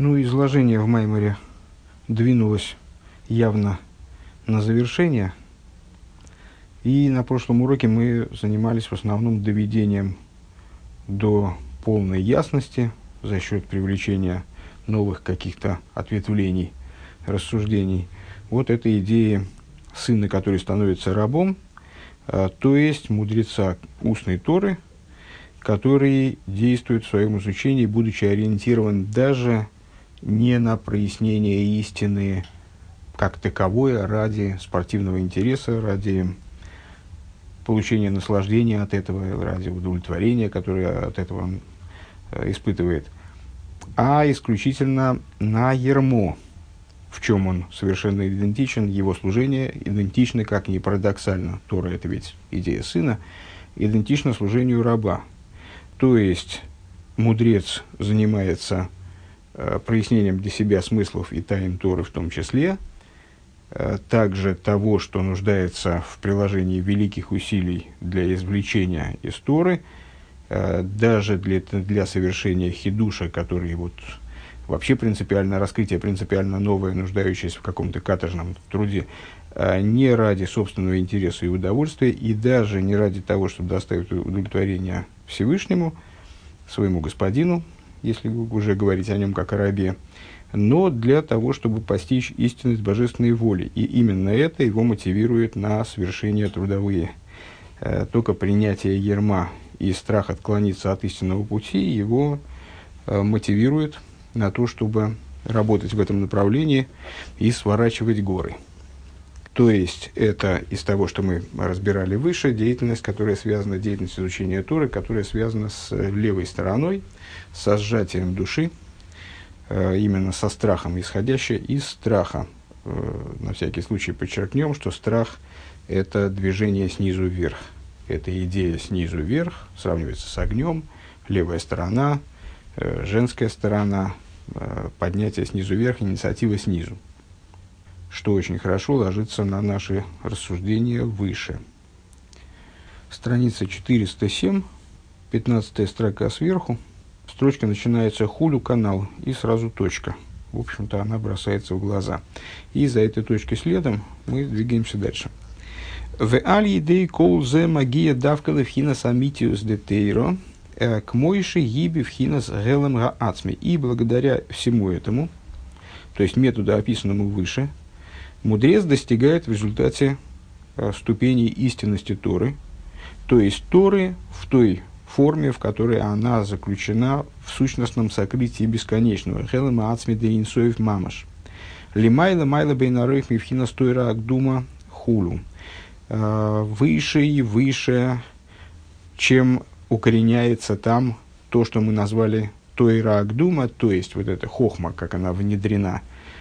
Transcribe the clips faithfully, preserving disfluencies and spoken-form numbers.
Ну, изложение в Майморе двинулось явно на завершение. И на прошлом уроке мы занимались в основном доведением до полной ясности за счет привлечения новых каких-то ответвлений, рассуждений. Вот этой идеи сына, который становится рабом, а, то есть мудреца устной Торы, который действует в своем изучении, будучи ориентирован даже не на прояснение истины как таковое ради спортивного интереса, ради получения наслаждения от этого, ради удовлетворения, которое от этого он э, испытывает, а исключительно на ярмо, в чем он совершенно идентичен, его служение идентично, как ни парадоксально, Тора — это ведь идея сына, идентично служению раба. То есть мудрец занимается э, прояснением для себя смыслов и тайн Торы в том числе, э, также того, что нуждается в приложении великих усилий для извлечения из Торы, э, даже для, для совершения хидуша, который вот, вообще принципиально раскрытие, принципиально новое, нуждающееся в каком-то каторжном труде, э, не ради собственного интереса и удовольствия, и даже не ради того, чтобы доставить удовлетворение Всевышнему, своему господину, если уже говорить о нем как о рабе, но для того, чтобы постичь истинность божественной воли. И именно это его мотивирует на совершение трудовые. Э, только принятие ярма и страх отклониться от истинного пути его э, мотивирует на то, чтобы работать в этом направлении и сворачивать горы. То есть, это из того, что мы разбирали выше, деятельность, которая связана, деятельность изучения Торы, которая связана с левой стороной, со сжатием души, э, именно со страхом, исходящая из страха. Э, на всякий случай подчеркнем, что страх – это движение снизу вверх. Это идея снизу вверх, сравнивается с огнем, левая сторона, э, женская сторона, э, поднятие снизу вверх, инициатива снизу, что очень хорошо ложится на наши рассуждения выше. Страница четыреста семь, пятнадцатая строка сверху. Строчка начинается «хулю канал» и сразу точка. В общем-то, она бросается в глаза. И за этой точкой следом мы двигаемся дальше. «В аль-едей кол зе магия давкале вхинас амитиус де тейро к мойши гиби вхинас гелем гаацми». И благодаря всему этому, то есть методу, описанному выше, мудрец достигает в результате э, ступеней истинности Торы, то есть Торы в той форме, в которой она заключена в сущностном сокрытии бесконечного. Хелема ацмиде инсоев мамаш. Лимайла майла бейнарых мивхина стойра агдума хулу. Выше и выше, чем укореняется там то, что мы назвали тойра агдума, то есть вот эта хохма, как она внедрена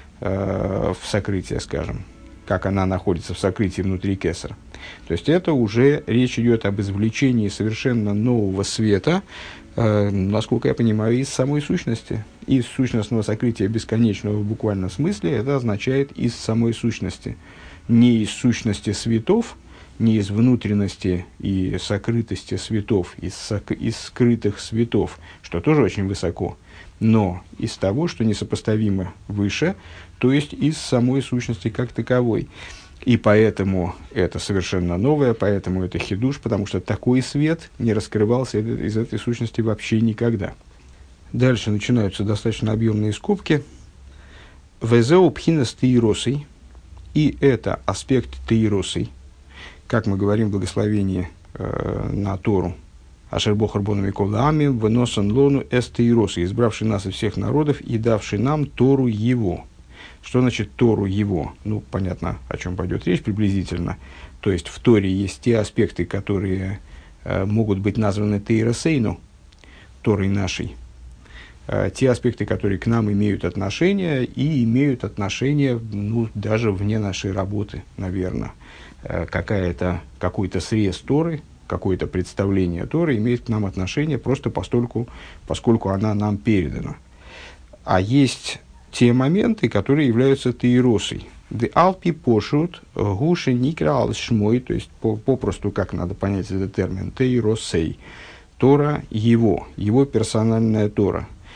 в сокрытие, скажем, как она находится в сокрытии внутри кесар. То есть это уже речь идет об извлечении совершенно нового света, э, насколько я понимаю, из самой сущности. Из сущностного сокрытия бесконечного в буквальном смысле это означает из самой сущности. Не из сущности светов, не из внутренности и сокрытости светов, из, сок- из скрытых светов, что тоже очень высоко, но из того, что несопоставимо выше, то есть из самой сущности как таковой. И поэтому это совершенно новое, поэтому это хидуш, потому что такой свет не раскрывался из этой сущности вообще никогда. Дальше начинаются достаточно объемные скобки. «Везеу пхинас теиросой», и это аспект теиросой, как мы говорим в благословении э, на Тору, «Ашер бохар бону микол ами, веносан лону эс теиросой», избравший нас из всех народов и давший нам Тору его. Что значит Тору его? Ну, понятно, о чем пойдет речь приблизительно. То есть в Торе есть те аспекты, которые э, могут быть названы Тейросейну, Торой нашей. Э, те аспекты, которые к нам имеют отношение и имеют отношение, ну, даже вне нашей работы, наверное. Э, какая-то, какой-то срез Торы, какое-то представление Торы имеет к нам отношение просто постольку, поскольку она нам передана. А есть те моменты, которые являются теиросой. The alpi пошут гуши никрал шмой, то есть попросту, как надо понять этот термин, теиросей, Тора его, его персональная Тора.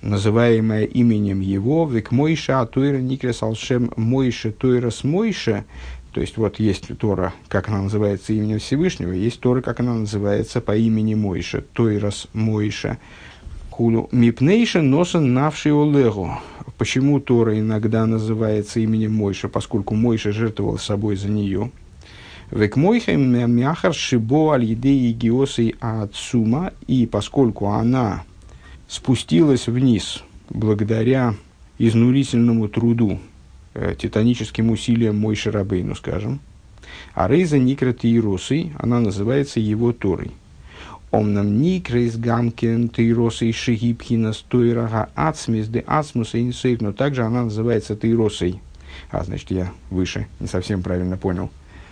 называемое именем его, век Мойша, а Тойра Никрес Алшем Мойше Тойрас Мойше. То есть вот есть Тора, как она называется именем Всевышнего, есть Тора, как она называется по имени Мойше, Тойрас Мойше. Хулу мипнейшен носен навший олегу. Почему Тора иногда называется именем Мойше? Поскольку Мойше жертвовал собой за нее. Век мойхем мяхар шибо аль едеи геосей ацума. И поскольку она спустилась вниз благодаря изнурительному труду, э, титаническим усилиям Мойше Рабейну, скажем, а рейза никрет Иерусой, она называется его Торой. Омнам никрейс гамкен тейросой шигипхина стойрага ацмис де ацмуса инсейв, но также она называется тейросой. А, значит, я выше, не совсем правильно понял.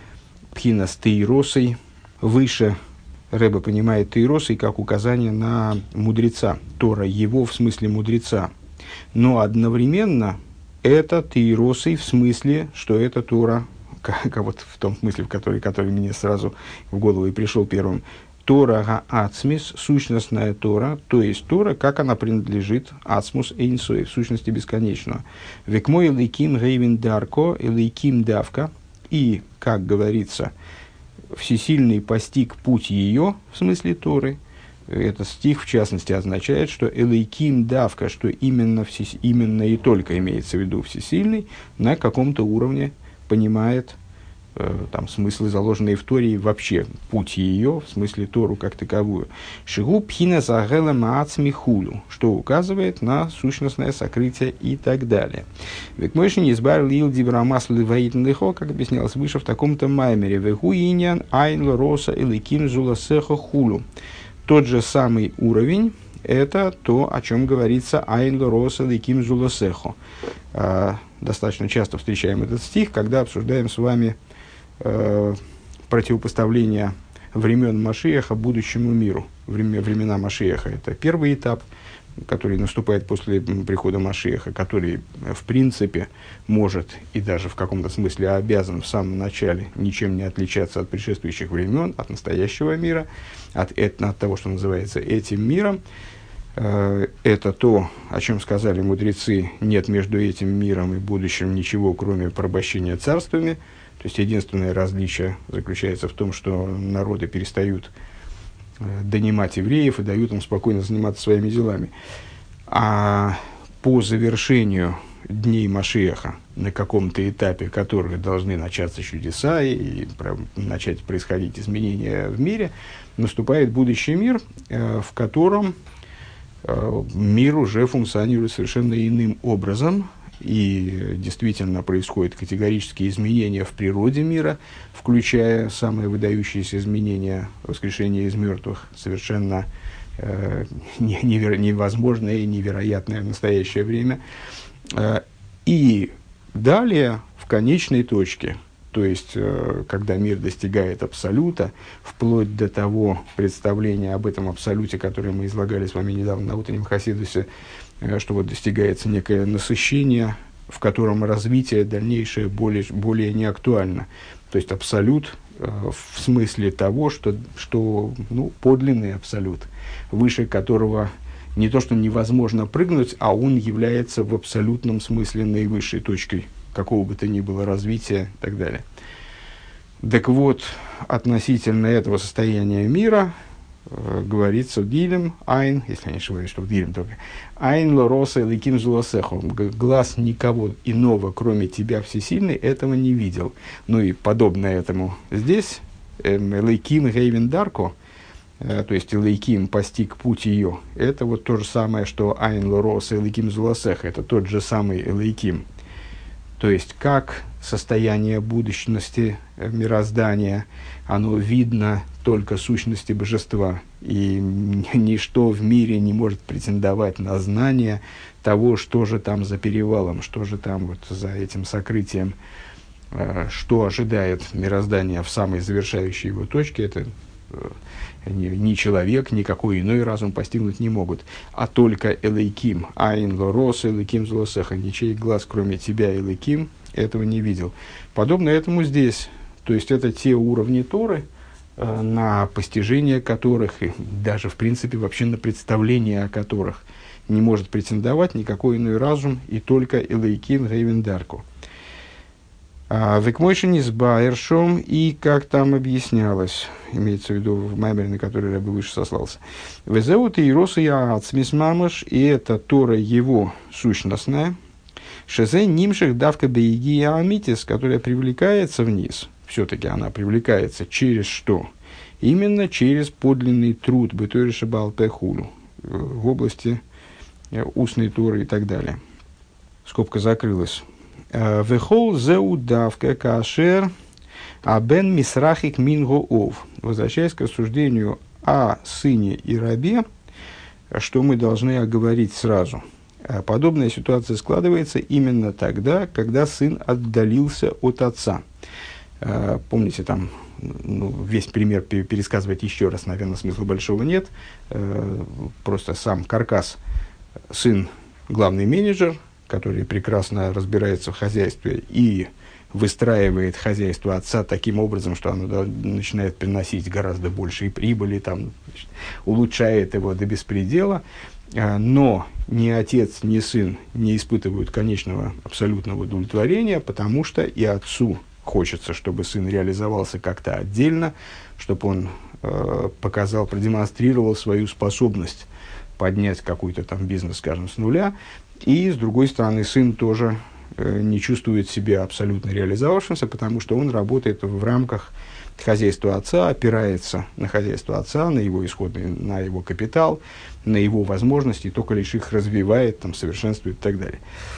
Пхина с тейросой, выше Рэбе понимает тейросой как указание на мудреца, Тора, его в смысле мудреца. Но одновременно это тейросой в смысле, что это Тора, как, вот в том смысле, в который, который мне сразу в голову и пришел первым. Тора га-ацмис, сущностная Тора, то есть Тора, как она принадлежит ацмус эйнсой, в сущности бесконечного. Векмой элейким гейвин дарко, элейким давка, и, как говорится, всесильный постиг путь ее, в смысле Торы. Этот стих, в частности, означает, что элейким давка, что именно, всес, именно и только имеется в виду всесильный, на каком-то уровне понимает там смыслы, заложенные в Торе, вообще путь ее, в смысле Тору как таковую. Шигу пхина загела маацми хулю, что указывает на сущностное сокрытие и так далее. Ведь мойши не избавил ил дибрамас леваитн лихо, как объяснялось выше в таком-то маймере. Вегу иньян айн лороса эликим зуласеха хулю. Тот же самый уровень, это то, о чем говорится айн лороса эликим зуласехо. Достаточно часто встречаем этот стих, когда обсуждаем с вами противопоставление времен Машиаха будущему миру. Время, времена Машиаха – это первый этап, который наступает после прихода Машиаха, который, в принципе, может и даже в каком-то смысле обязан в самом начале ничем не отличаться от предшествующих времен, от настоящего мира, от, от того, что называется этим миром. Это то, о чем сказали мудрецы: нет между этим миром и будущим ничего, кроме порабощения царствами. То есть единственное различие заключается в том, что народы перестают донимать евреев и дают им спокойно заниматься своими делами. А по завершению дней Машиаха, на каком-то этапе которых должны начаться чудеса и, и начать происходить изменения в мире, наступает будущий мир, в котором мир уже функционирует совершенно иным образом. И действительно происходят категорические изменения в природе мира, включая самые выдающиеся изменения воскрешения из мертвых, совершенно э, невер- невозможное и невероятное в настоящее время. Э, и далее, в конечной точке, то есть, э, когда мир достигает абсолюта, вплоть до того представления об этом абсолюте, которое мы излагали с вами недавно на утреннем Хасидусе, что вот достигается некое насыщение, в котором развитие дальнейшее более, более не актуально. То есть абсолют э, в смысле того, что, что ну, подлинный абсолют, выше которого не то что невозможно прыгнуть, а он является в абсолютном смысле наивысшей точкой какого бы то ни было развития и так далее. Так вот, относительно этого состояния мира говорится в Дилем, Айн, если я не ошибаюсь, что в Дилем только, Айн лороса эликим зуласехо, глаз никого иного, кроме тебя, всесильный, этого не видел. Ну и подобно этому здесь, эликим гейвен дарко, то есть эликим постиг путь ее, это вот то же самое, что Айн лороса эликим зуласехо, это тот же самый эликим. То есть, как состояние будущности мироздания, оно видно только сущности божества, и ничто в мире не может претендовать на знание того, что же там за перевалом, что же там вот за этим сокрытием, что ожидает мироздание в самой завершающей его точке. Это ни, ни человек, никакой иной разум постигнуть не могут, а только элейким, айн лорос, элейким злосеха, ничей глаз, кроме тебя, элейким, этого не видел. Подобно этому здесь, то есть это те уровни Торы, э, на постижение которых, и даже в принципе вообще на представление о которых не может претендовать никакой иной разум, и только Элейким Рейвендарку. Векмойшин из Байершом, и как там объяснялось, имеется в виду в маймере, на который я бы выше сослался. Везеут и Роса я Ацмисмамаш, и это Тора его сущностная. Шезе нимших давка бейги амитис, которая привлекается вниз. Все-таки она привлекается через что? Именно через подлинный труд бетори шабал пехулу в области устной Торы и так далее. Скобка закрылась. Вехол зеудавка кашер абен мисрахик минго ов. Возвращаясь к рассуждению о сыне и рабе, что мы должны оговорить сразу. Подобная ситуация складывается именно тогда, когда сын отдалился от отца. Помните, там ну, весь пример пересказывать еще раз, наверное, смысла большого нет. Просто сам каркас. Сын главный менеджер, который прекрасно разбирается в хозяйстве и выстраивает хозяйство отца таким образом, что оно да, начинает приносить гораздо большие прибыли, там, значит, улучшает его до беспредела, но ни отец, ни сын не испытывают конечного абсолютного удовлетворения, потому что и отцу хочется, чтобы сын реализовался как-то отдельно, чтобы он э, показал, продемонстрировал свою способность поднять какой-то там бизнес, скажем, с нуля. И, с другой стороны, сын тоже э, не чувствует себя абсолютно реализовавшимся, потому что он работает в рамках хозяйства отца, опирается на хозяйство отца, на его исходный, на его капитал, на его возможности, и только лишь их развивает, там, совершенствует и так далее.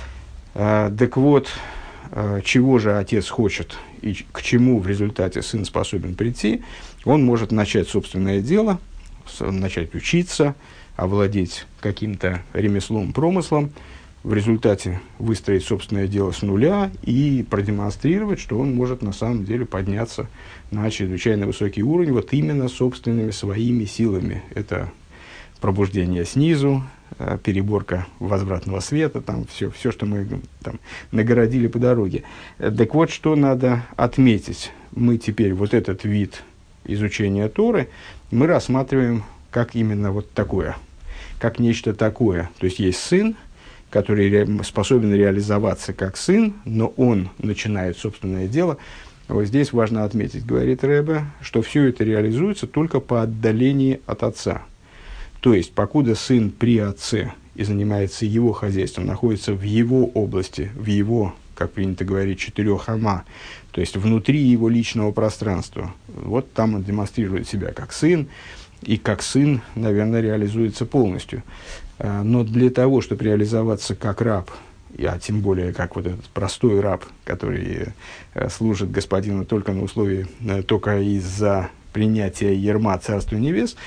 А, так вот, а, чего же отец хочет и к чему в результате сын способен прийти? Он может начать собственное дело, начать учиться, овладеть каким-то ремеслом, промыслом, в результате выстроить собственное дело с нуля и продемонстрировать, что он может на самом деле подняться на чрезвычайно высокий уровень вот именно собственными своими силами. Это пробуждение снизу, переборка возвратного света, там все, все, что мы там нагородили по дороге. Так вот, что надо отметить. Мы теперь вот этот вид изучения Торы мы рассматриваем как именно вот такое, как нечто такое. То есть есть сын, который ре- способен реализоваться как сын, но он начинает собственное дело. Вот здесь важно отметить, говорит Ребе, что все это реализуется только по отдалении от отца. То есть, покуда сын при отце и занимается его хозяйством, находится в его области, в его, как принято говорить, четырех ама, то есть внутри его личного пространства, вот там он демонстрирует себя как сын, и как сын, наверное, реализуется полностью. Но для того, чтобы реализоваться как раб, а тем более как вот этот простой раб, который служит господину только на условии, только из-за принятия ярма царства небес,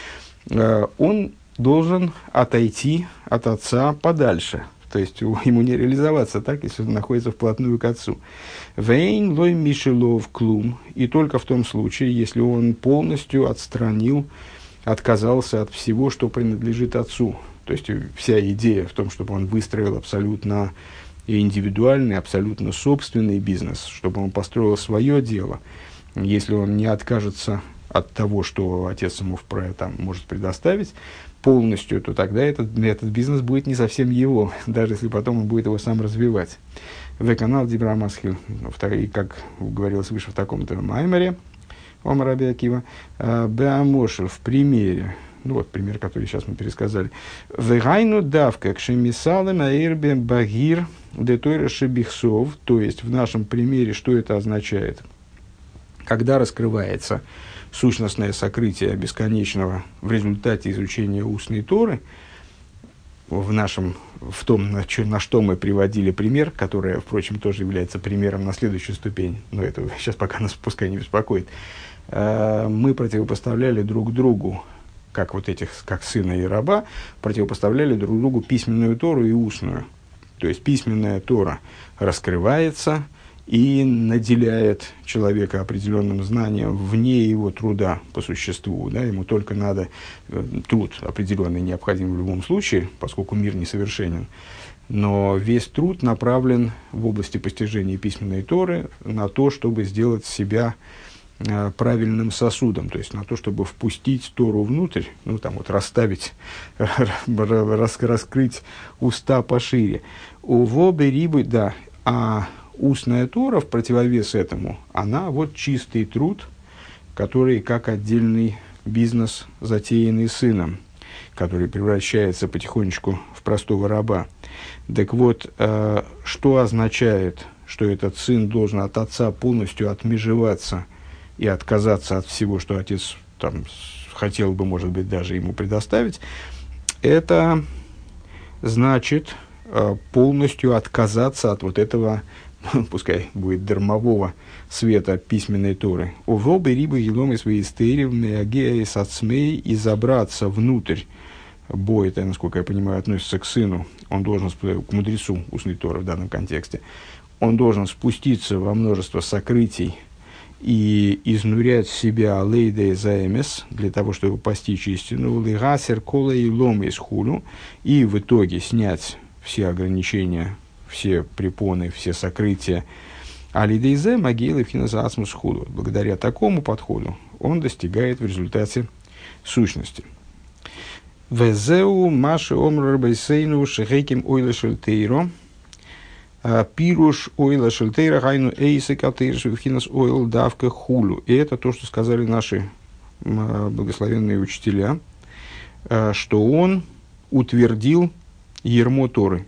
он должен отойти от отца подальше. То есть ему не реализоваться так, если он находится вплотную к отцу. Вейн лой мишелов клум. И только в том случае, если он полностью отстранил, отказался от всего, что принадлежит отцу. То есть вся идея в том, чтобы он выстроил абсолютно индивидуальный, абсолютно собственный бизнес, чтобы он построил свое дело. Если он не откажется от того, что отец ему вправе, там, может предоставить полностью, то тогда этот, этот бизнес будет не совсем его, даже если потом он будет его сам развивать. В-канал Дибрамасхил, как говорилось выше в таком-то маймере, Омар Раби Акива, Беамошер в примере, ну вот пример, который сейчас мы пересказали. Вегайну давка кшемисалем аирбе багир детойра шебихсов, то есть в нашем примере, что это означает? Когда раскрывается сущностное сокрытие бесконечного в результате изучения устной Торы, в нашем, в том, на, чё, на что мы приводили пример, который, впрочем, тоже является примером на следующую ступень, но это сейчас пока нас пускай не беспокоит, э, мы противопоставляли друг другу, как вот этих, как сына и раба, противопоставляли друг другу письменную Тору и устную. То есть письменная Тора раскрывается и наделяет человека определенным знанием вне его труда по существу. Да, ему только надо, э, труд определенный необходим в любом случае, поскольку мир несовершенен. Но весь труд направлен в области постижения письменной Торы на то, чтобы сделать себя э, правильным сосудом, то есть на то, чтобы впустить Тору внутрь, ну, там вот расставить, раскрыть уста пошире. Уво берибы, да, а устная Тора, в противовес этому, она вот чистый труд, который как отдельный бизнес, затеянный сыном, который превращается потихонечку в простого раба. Так вот, э, что означает, что этот сын должен от отца полностью отмежеваться и отказаться от всего, что отец там, хотел бы, может быть, даже ему предоставить? Это значит э, полностью отказаться от вот этого, пускай будет дармового света письменной Торы. Увобы рибы елом из веистеривны агея с ацмей, и забраться внутрь. Бо, это, насколько я понимаю, относится к сыну. Он должен, к мудрецу устной Торы в данном контексте. Он должен спуститься во множество сокрытий и изнурять себя лейдей заэмес, для того, чтобы постичь истину, лигасер кола и лом из хулю, и в итоге снять все ограничения, все препоны, все сокрытия. Алидейзе могилы финансасмус худу. Благодаря такому подходу он достигает в результате сущности. Везеу маши омр бейсейну шехеким ойла шельтейро. Пируш ойла шельтейра гайну эйсе катейрш финанс ойл давка хулю. И это то, что сказали наши благословенные учителя, что он утвердил ермо Торы.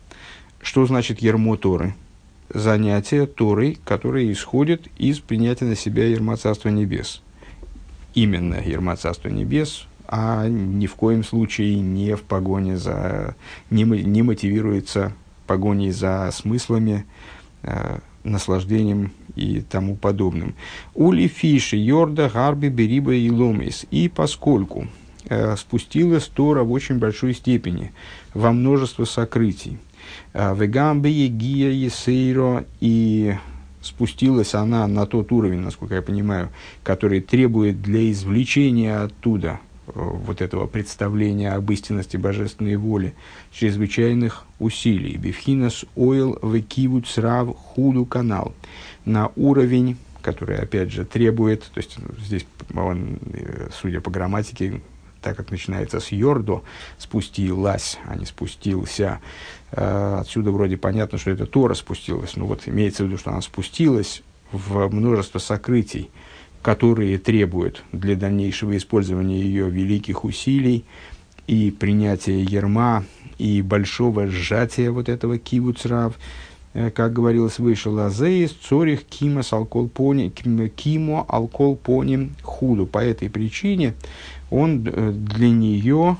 Что значит ермо Торы? Занятие Торой, которое исходит из принятия на себя ерма Царства Небес. Именно ерма Царства Небес, а ни в коем случае не в погоне за... не, не мотивируется погоней за смыслами, э, наслаждением и тому подобным. Ули фиши, йорда, гарби, бериба и ломис. И поскольку э, спустилась Тора в очень большой степени, во множество сокрытий, Вегамби, Гия, Есейро, и спустилась она на тот уровень, насколько я понимаю, который требует для извлечения оттуда вот этого представления об истинности божественной воли чрезвычайных усилий. Бифхинас ойл векивут срав худу канал. На уровень, который, опять же, требует, то есть здесь, он, судя по грамматике, так как начинается с йордо, спустилась, а не спустился. Отсюда вроде понятно, что это Тора спустилась. Но вот имеется в виду, что она спустилась в множество сокрытий, которые требуют для дальнейшего использования ее великих усилий и принятия ерма, и большого сжатия вот этого кивуцрав, как говорилось выше, лазеис, цорих, кимас, алколпони, кимо, алколпони, худу. По этой причине он для нее,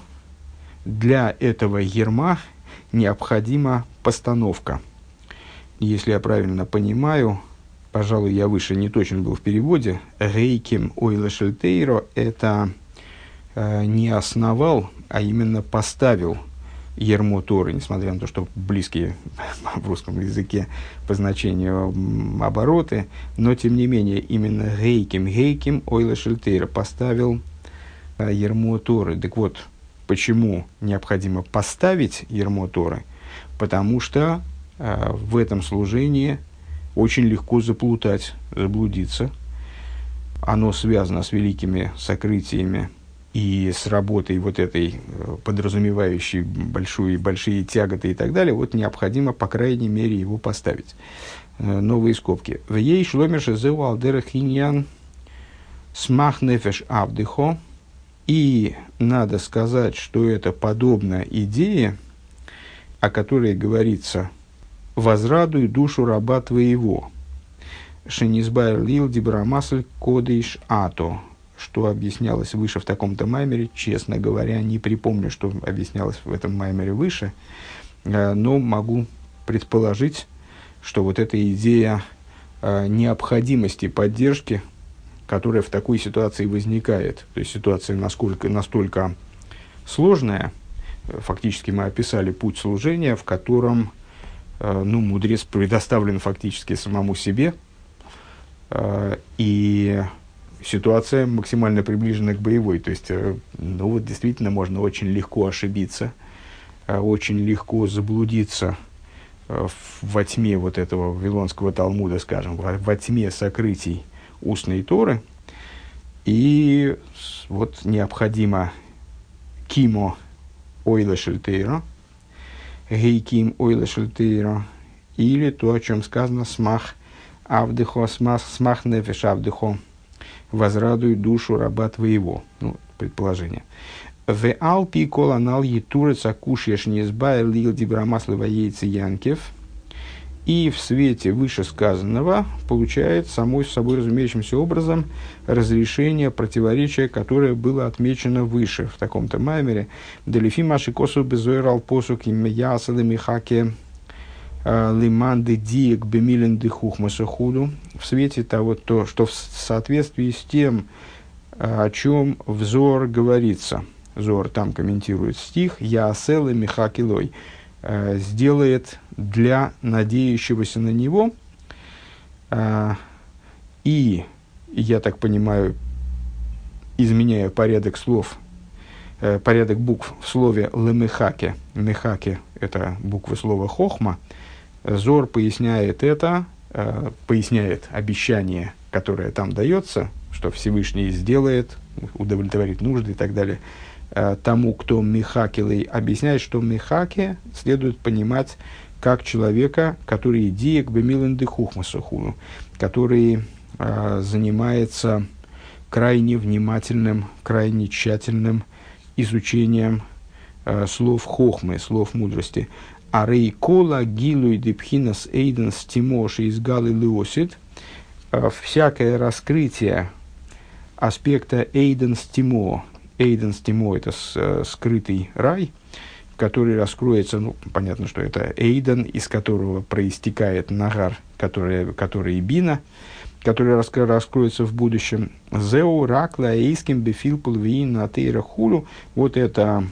для этого ерма необходима постановка. Если я правильно понимаю, пожалуй, я выше не точен был в переводе, рейким ойла шельтейро – это э, не основал, а именно поставил ермо Торы, несмотря на то, что близкие в русском языке по значению обороты, но тем не менее именно рейким, рейким ойла шельтейро поставил э, ермо Торы. Так вот, почему необходимо поставить ермо Торы? Потому что э, в этом служении очень легко заплутать, заблудиться. Оно связано с великими сокрытиями и с работой вот этой, подразумевающей большую, большие тяготы и так далее. Вот необходимо, по крайней мере, его поставить. Новые скобки. В ей шломерше зеу алдера хиньян смах нефеш авдыхо. И надо сказать, что это подобно идее, о которой говорится: «Возрадуй душу раба твоего». «Шенизбайр лил дибрамасль кодыш ато», что объяснялось выше в таком-то маймере. Честно говоря, не припомню, что объяснялось в этом маймере выше, но могу предположить, что вот эта идея необходимости поддержки, которая в такой ситуации возникает, то есть ситуация насколько, настолько сложная, фактически мы описали путь служения, в котором ну, мудрец предоставлен фактически самому себе, и ситуация максимально приближена к боевой. То есть, ну вот действительно можно очень легко ошибиться, очень легко заблудиться во тьме вот этого вавилонского Талмуда, скажем, во тьме сокрытий устной Торы, И вот необходимо кимо ойле шельтейро, гейким ойле шельтейро, или то, о чем сказано, смах авдыхо, смах, смах нефеш авдыхо, возрадуй душу раба твоего. Ну, предположение. В алпи колонал етурец акушеш низбай лил дибрамаслова яйца янкев. И в свете вышесказанного получает самой собой разумеющимся образом разрешение противоречия, которое было отмечено выше в таком-то маймере. Делифи маши косу безойрал посук им ясалы михаке лиманды диек бемилен дыхухмасахуду. В свете того, то, что в соответствии с тем, о чем взор говорится. Зор там комментирует стих «Яасэлэ михакилой» сделает для надеющегося на него, и, я так понимаю, изменяя порядок слов, порядок букв в слове «лемехаке», «мехаке» – это буквы слова «хохма», Зор поясняет это, поясняет обещание, которое там дается, что Всевышний сделает, удовлетворит нужды и так далее, тому, кто михакилый, объясняет, что михаке следует понимать как человека, который диек бемилен дыхухмасахуну, который э, занимается крайне внимательным, крайне тщательным изучением э, слов хохмы, слов мудрости. Арей кола гилуй депхинас эйденс тимоши из галы леосит. Всякое раскрытие аспекта эйденс тимо. Эйденс тимо – это с, скрытый рай, который раскроется, ну, понятно, что это Эйден, из которого проистекает Нагар, который, который Бина, который раскро, раскроется в будущем. Зеу ракла эйским бефилпул виин на тейра хулу. Вот это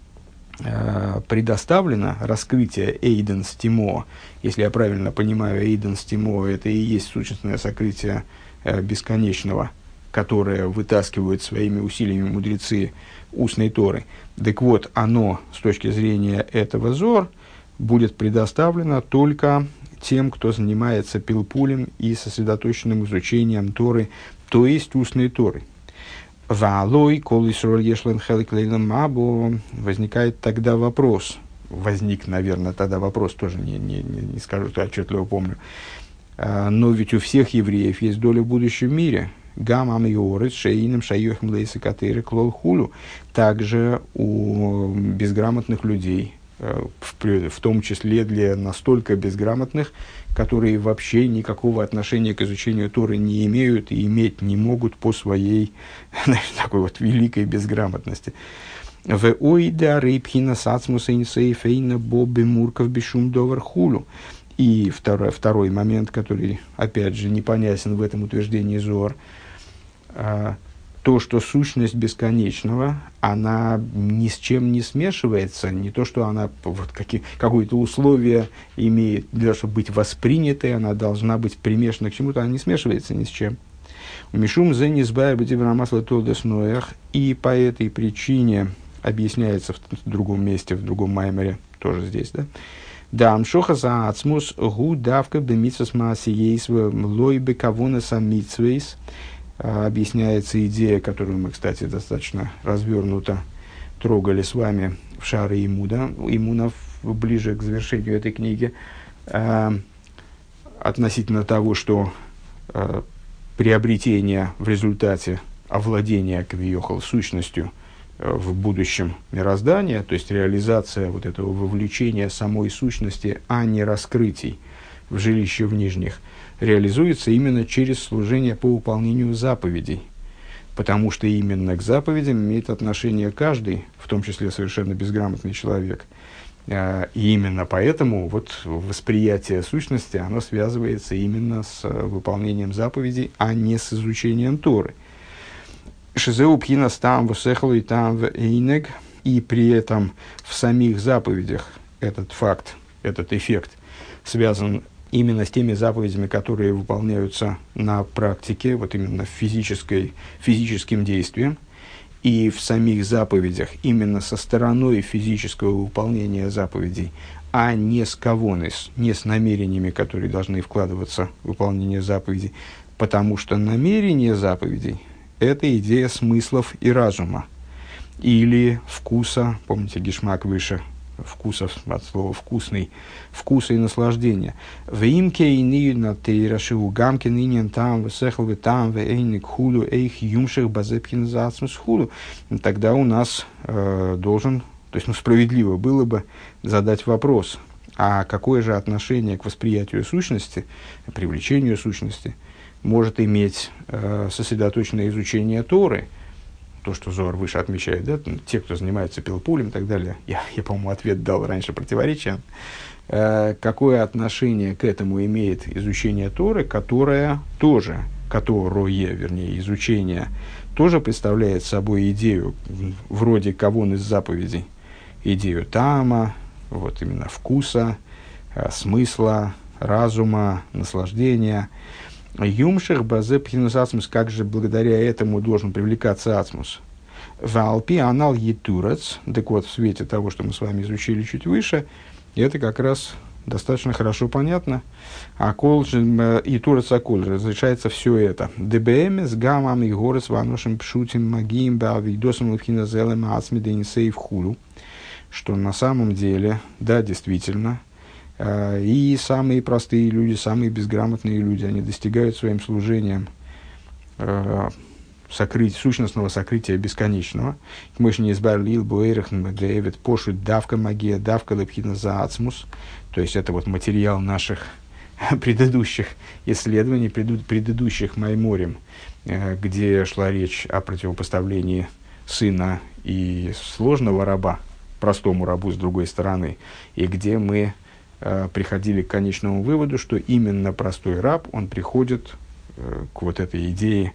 э, предоставлено, раскрытие Эйденс тимо. Если я правильно понимаю, Эйденс тимо – это и есть сущностное сокрытие э, бесконечного, которое вытаскивают своими усилиями мудрецы устной Торы. Так вот, оно, с точки зрения этого зор, будет предоставлено только тем, кто занимается пилпулем и сосредоточенным изучением Торы, то есть устной Торы. Ваалой, кол Исроль ешлен хелек лейлен мабо, возникает тогда вопрос, возник, наверное, тогда вопрос, тоже не, не, не, не скажу, что отчетливо помню, но ведь у всех евреев есть доля в будущем мире. Гамам и орец, шеиным, шайохим, лейсы, катыры, клол, хулю. Также у безграмотных людей, в, в том числе для настолько безграмотных, которые вообще никакого отношения к изучению Торы не имеют и иметь не могут по своей такой вот великой безграмотности. В ойда рейпхина сацмуса инсейфейна бобби мурков бешум довар хулю. И второй, второй момент, который, опять же, непонятен в этом утверждении Зоар, а, то, что сущность бесконечного, она ни с чем не смешивается, не то, что она вот, какие, какое-то условие имеет, для того, чтобы быть воспринятой, она должна быть примешана к чему-то, она не смешивается ни с чем. Мишум зе низбайр б'дибрамасла толдес ноях, и по этой причине объясняется в другом месте, в другом маймере, тоже здесь, да, да, амшоха за ацмус гу давка бемитсвас маасиейс лой бекавонеса митсвейс. Объясняется идея, которую мы, кстати, достаточно развернуто трогали с вами в Шаре Имуда, Имунов ближе к завершению этой книги, э, относительно того, что э, приобретение в результате овладения кавиохал сущностью в будущем мироздания, то есть реализация вот этого вовлечения самой сущности, а не раскрытий в жилище в нижних, реализуется именно через служение по выполнению заповедей, потому что именно к заповедям имеет отношение каждый, в том числе совершенно безграмотный человек. И именно поэтому вот восприятие сущности, оно связывается именно с выполнением заповедей, а не с изучением Торы. Шизеу пхинас там высехло и там в эйнег, и при этом в самих заповедях этот факт, этот эффект связан именно с теми заповедями, которые выполняются на практике, вот именно физической, физическим действием, и в самих заповедях именно со стороной физического выполнения заповедей, а не с кавонес, не с намерениями, которые должны вкладываться в выполнение заповедей, потому что намерение заповедей – это идея смыслов и разума. Или вкуса, помните, гешмак выше, вкусов, от слова «вкусный», вкуса и наслаждения. «Вимке и нина тейрашиву гамке нинен там, весехлвы там, вейник худу, эйх юмших базепкин зацмус худу». Тогда у нас э, должен, то есть ну, справедливо было бы задать вопрос, а какое же отношение к восприятию сущности, привлечению сущности может иметь э, сосредоточенное изучение Торы, то, что Зоар выше отмечает, да, те, кто занимается пилпулем и так далее, я, я по-моему, ответ дал раньше противоречия, э, какое отношение к этому имеет изучение Торы, которое тоже, которое, вернее, изучение, тоже представляет собой идею, вроде кавон из заповедей, идею тама, вот именно вкуса, э, смысла, разума, наслаждения. Юмших базе пхинус ацмус, как же благодаря этому должен привлекаться ацмус? Валпи анал етурец, так вот, в свете того, что мы с вами изучили чуть выше, это как раз достаточно хорошо понятно. А кол етурец акол разрешается все это. ДБМ с гамам и горец ванушим пшутим магием бавидосом лавхиназелем ацмидейн сейв хулу, что на самом деле, да, действительно, и самые простые люди, самые безграмотные люди, они достигают своим служением э, сокрыть, сущностного сокрытия бесконечного. Мы не избавили Дэвид пошут давка магия, давка лепхина за ацмус. То есть это вот материал наших предыдущих исследований, предыдущих майморем, э, где шла речь о противопоставлении сына и сложного раба, простому рабу с другой стороны, и где мы приходили к конечному выводу, что именно простой раб, он приходит э, к вот этой идее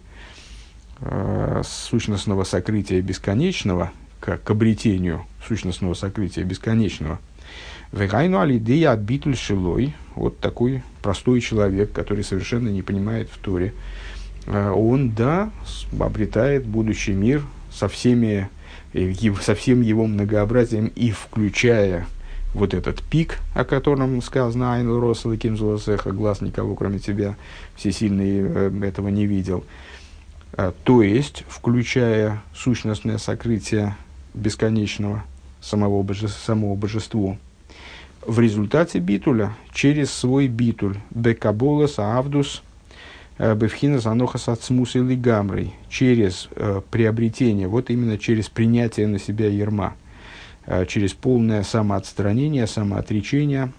э, сущностного сокрытия бесконечного, к, к обретению сущностного сокрытия бесконечного. Вегайну алидея битуль шилой, вот такой простой человек, который совершенно не понимает в Торе, э, он, да, обретает будущий мир со всеми, э, со всем его многообразием и включая вот этот пик, о котором сказано «Айн росла кимзуласеха», глаз никого, кроме тебя, всесильный э, этого не видел. А, то есть, включая сущностное сокрытие бесконечного самого, боже, самого божеству. В результате битуля, через свой битуль, бекаболас авдус, бевхинас анохас ацмус или гамрей, через э, приобретение, вот именно через принятие на себя ярма, через полное самоотстранение, самоотречение.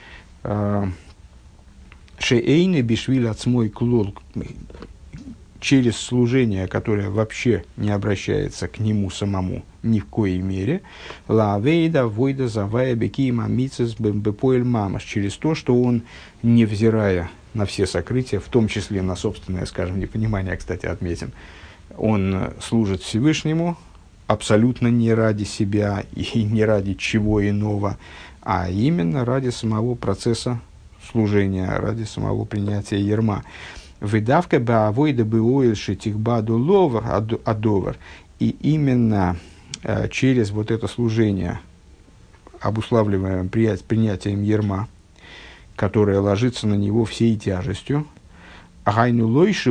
Шеэйны бишвиль ацмой клол, через служение, которое вообще не обращается к нему самому ни в коей мере. Лавейда войда завая бекима мицес бембепоэль мамаш, через то, что он, невзирая на все сокрытия, в том числе на собственное, скажем, непонимание, кстати, отметим, он служит Всевышнему, абсолютно не ради себя и не ради чего иного, а именно ради самого процесса служения, ради самого принятия ярма. Выдавка баавойда быоэльши тихбаду лова адовар. И именно э, через вот это служение, обуславливаемое принятием ярма, которое ложится на него всей тяжестью, то есть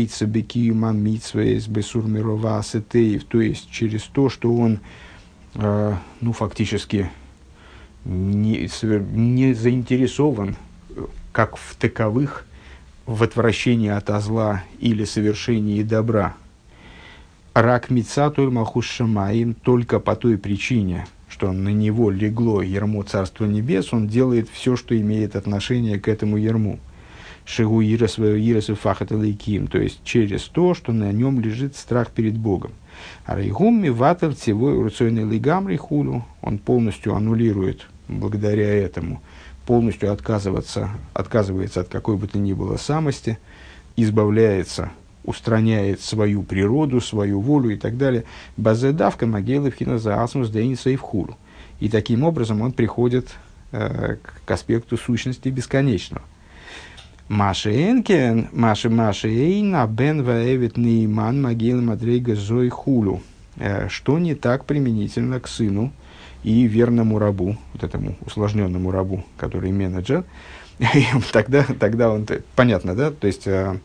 через то, что он э, ну, фактически не, не заинтересован, как в таковых, в отвращении от зла или совершении добра. Рак мица толь малхус шамаим, только по той причине, что на него легло ярмо Царства Небес, он делает все, что имеет отношение к этому ярму. Шигу ирас ирас и фахат алейким, то есть через то, что на нем лежит страх перед Богом. А рейгум миватер цевой уруцойный лигамри худу, он полностью аннулирует благодаря этому, полностью отказывается, отказывается от какой бы то ни было самости, избавляется, устраняет свою природу, свою волю и так далее. Базедавка магелы вхина за асмус дейниса и вхулу. И таким образом он приходит э, к аспекту сущности бесконечного. Маши энкен, маши маши эйна, бен ваэвит нейман, могила мадрейга зой хулу. Что не так применительно к сыну и верному рабу, вот этому усложненному рабу, который менеджер. тогда, тогда он, понятно, да? То есть,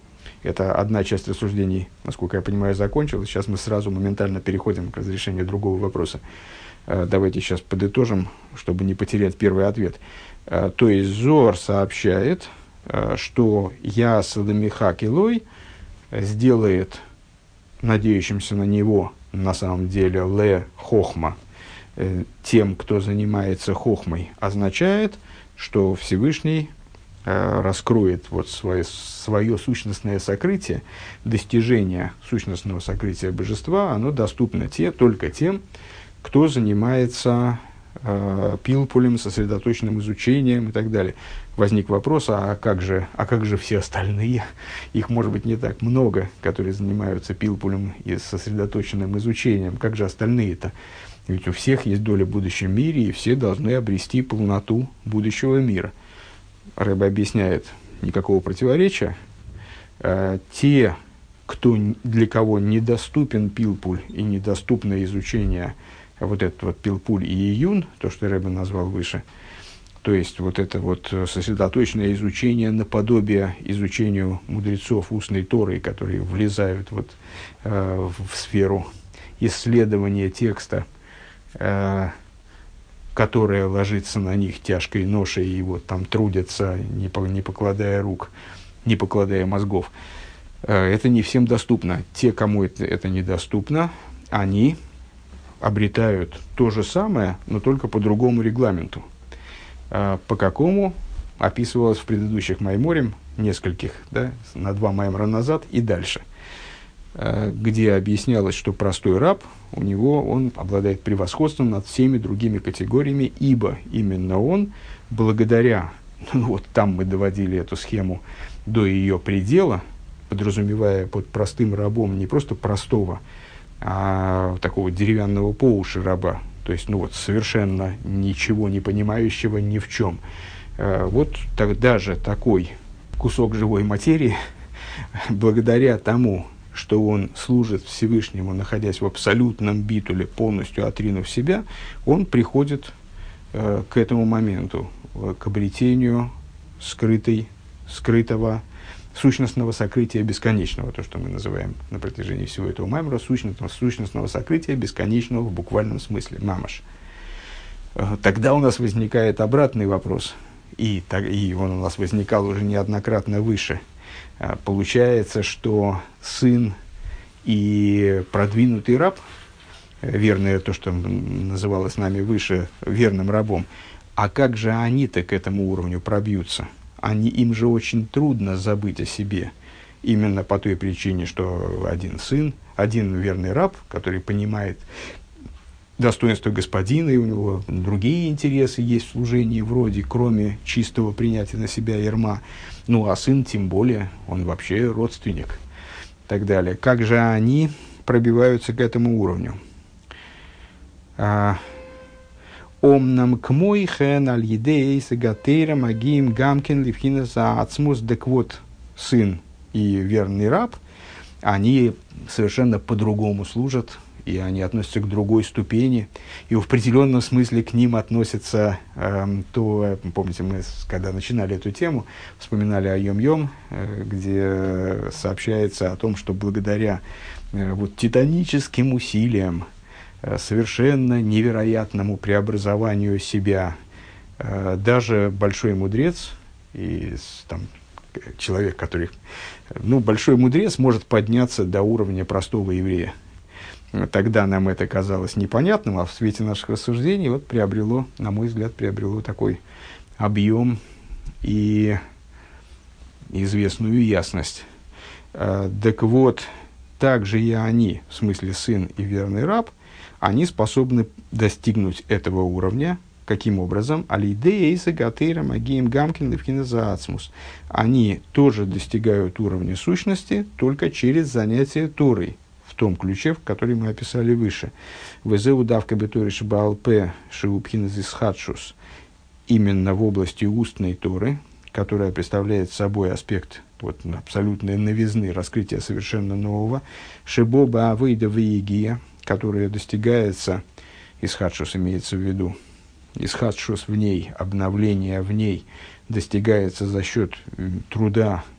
Это одна часть рассуждений, насколько я понимаю, закончилась. Сейчас мы сразу моментально переходим к разрешению другого вопроса. Давайте сейчас подытожим, чтобы не потерять первый ответ. То есть Зоар сообщает, что я Садамиха Килой сделает надеющимся на него на самом деле ле хохма, тем, кто занимается хохмой, означает, что Всевышний э, раскроет вот свое, свое сущностное сокрытие, достижение сущностного сокрытия божества, оно доступно те, только тем, кто занимается э, пилпулем, сосредоточенным изучением и так далее. Возник вопрос, а как же, а как же все остальные? Их может быть не так много, которые занимаются пилпулем и сосредоточенным изучением. Как же остальные-то? Ведь у всех есть доля в будущем мире, и все должны обрести полноту будущего мира. Рэбе объясняет, никакого противоречия. Э, те, кто, для кого недоступен пилпуль и недоступно изучение вот этот вот пилпуль и июн, то, что Рэбе назвал выше, то есть вот это вот сосредоточенное изучение наподобие изучению мудрецов устной Торы, которые влезают вот, э, в сферу исследования текста, э, которая ложится на них тяжкой ношей и вот там трудятся, не, по, не покладая рук, не покладая мозгов. Э, это не всем доступно. Те, кому это, это недоступно, они обретают то же самое, но только по другому регламенту. По какому описывалось в предыдущих майморим, нескольких, да, на два маймора назад и дальше, где объяснялось, что простой раб, у него он обладает превосходством над всеми другими категориями, ибо именно он, благодаря, ну, вот там мы доводили эту схему до ее предела, подразумевая под простым рабом не просто простого, а такого деревянного по уши раба, то есть, ну вот, совершенно ничего не понимающего ни в чем. Э, вот так, даже такой кусок живой материи, благодаря тому, что он служит Всевышнему, находясь в абсолютном битуле, полностью отринув себя, он приходит э, к этому моменту, э, к обретению скрытой, скрытого, сущностного сокрытия бесконечного, то, что мы называем на протяжении всего этого маймера, сущностного, сущностного сокрытия бесконечного в буквальном смысле, мамаш. Тогда у нас возникает обратный вопрос, и, и он у нас возникал уже неоднократно выше. Получается, что сын и продвинутый раб, верное то, что называлось нами выше верным рабом, а как же они-то к этому уровню пробьются? Они, им же очень трудно забыть о себе. Именно по той причине, что один сын, один верный раб, который понимает достоинство господина, и у него другие интересы есть в служении, вроде, кроме чистого принятия на себя ярма. Ну, а сын тем более, он вообще родственник. И так далее. Как же они пробиваются к этому уровню? А, Омнам кмойхен аль-едей сагатейра магиим гамкин ливхина за ацмус. Так вот, сын и верный раб, они совершенно по-другому служат, и они относятся к другой ступени, и в определенном смысле к ним относятся, э, то, помните, мы, когда начинали эту тему, вспоминали о Йом-Йом, э, где сообщается о том, что благодаря э, вот, титаническим усилиям, совершенно невероятному преобразованию себя. Даже большой мудрец, и, там, человек, который... Ну, большой мудрец может подняться до уровня простого еврея. Тогда нам это казалось непонятным, а в свете наших рассуждений вот приобрело, на мой взгляд, приобрело такой объем и известную ясность. Так вот, также и они, в смысле сын и верный раб, они способны достигнуть этого уровня. Каким образом? Алидея гатейра магием гамкин левкина заацмус. Они тоже достигают уровня сущности только через занятие Торой, в том ключе, в который мы описали выше. Везеу давка бетори шибаалпе шиупхина зисхадшус. Именно в области устной Торы, которая представляет собой аспект вот, абсолютной новизны, раскрытия совершенно нового, шибоба авейда веегия, которая достигается, исхадшус имеется в виду, исхадшус в ней, обновление в ней, достигается за счет труда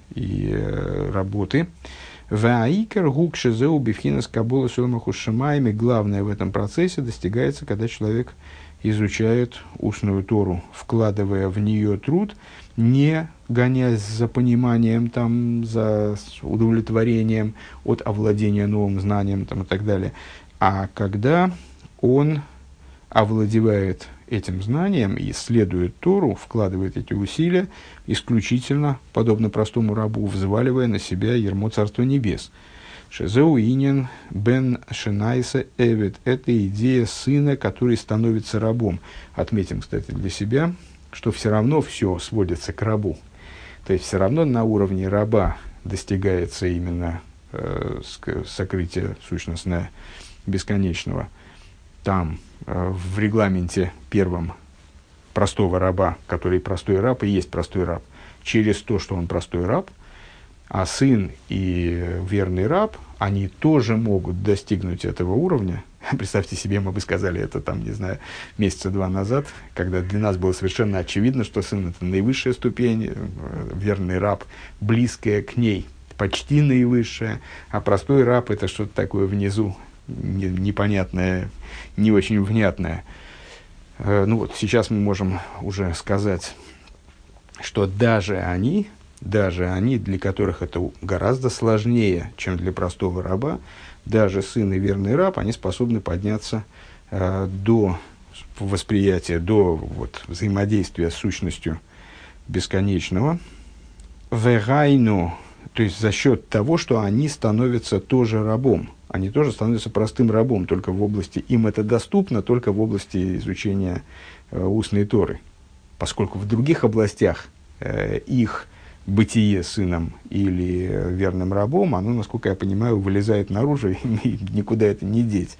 и э, работы. Ваикер гукше зеу бифхинас кабула сулмаху шамайми. Главное в этом процессе достигается, когда человек изучает устную Тору, вкладывая в нее труд, не гоняясь за пониманием, там, за удовлетворением от овладения новым знанием там, и так далее, а когда он овладевает этим знанием и исследует Тору, вкладывает эти усилия, исключительно, подобно простому рабу, взваливая на себя ярмо Царства Небес. Шезеу инин бен шинайса эвид. Это идея сына, который становится рабом. Отметим, кстати, для себя, что все равно все сводится к рабу. То есть все равно на уровне раба достигается именно э, сокрытие сущностное бесконечного. Там, э, в регламенте первом простого раба, который простой раб и есть простой раб, через то, что он простой раб, а сын и верный раб, они тоже могут достигнуть этого уровня. Представьте себе, мы бы сказали это, там, не знаю, месяца два назад, когда для нас было совершенно очевидно, что сын – это наивысшая ступень, верный раб – близкая к ней, почти наивысшая, а простой раб – это что-то такое внизу, непонятное, не очень внятное. Ну вот, сейчас мы можем уже сказать, что даже они... Даже они, для которых это гораздо сложнее, чем для простого раба, даже сын и верный раб, они способны подняться э, до восприятия, до вот, взаимодействия с сущностью бесконечного. Вегайну, то есть за счет того, что они становятся тоже рабом. Они тоже становятся простым рабом, только в области, им это доступно только в области изучения э, устной Торы. Поскольку в других областях э, их бытие сыном или верным рабом, оно, насколько я понимаю, вылезает наружу, и никуда это не деть.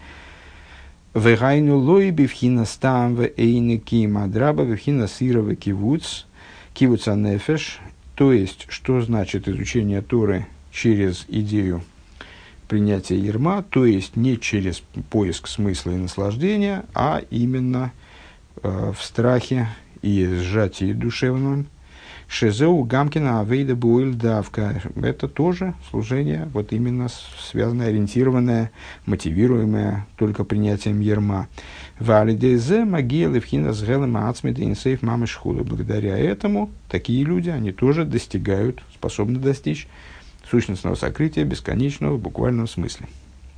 Вегайну лой бифхина стам в эйны кима драба бифхина сирова кивуц, кивуца нефеш, то есть, что значит изучение Торы через идею принятия ярма, то есть, не через поиск смысла и наслаждения, а именно э, в страхе и сжатии душевном. Шезеу Гамкина Авейда Буэль Давка. Это тоже служение, вот именно связанное, ориентированное, мотивируемое только принятием ярма. Валидезе Магия Левхина с Гелем Ацмида Инсейф Мамышхуда. Благодаря этому такие люди, они тоже достигают, способны достичь сущностного сокрытия бесконечного в буквальном смысле.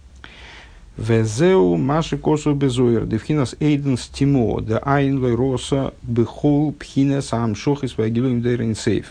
Везеу маши косу безуэр девхинас эйден стимо да айн лойроса бехол пхинас амшох и свагилуем дейрен сейф.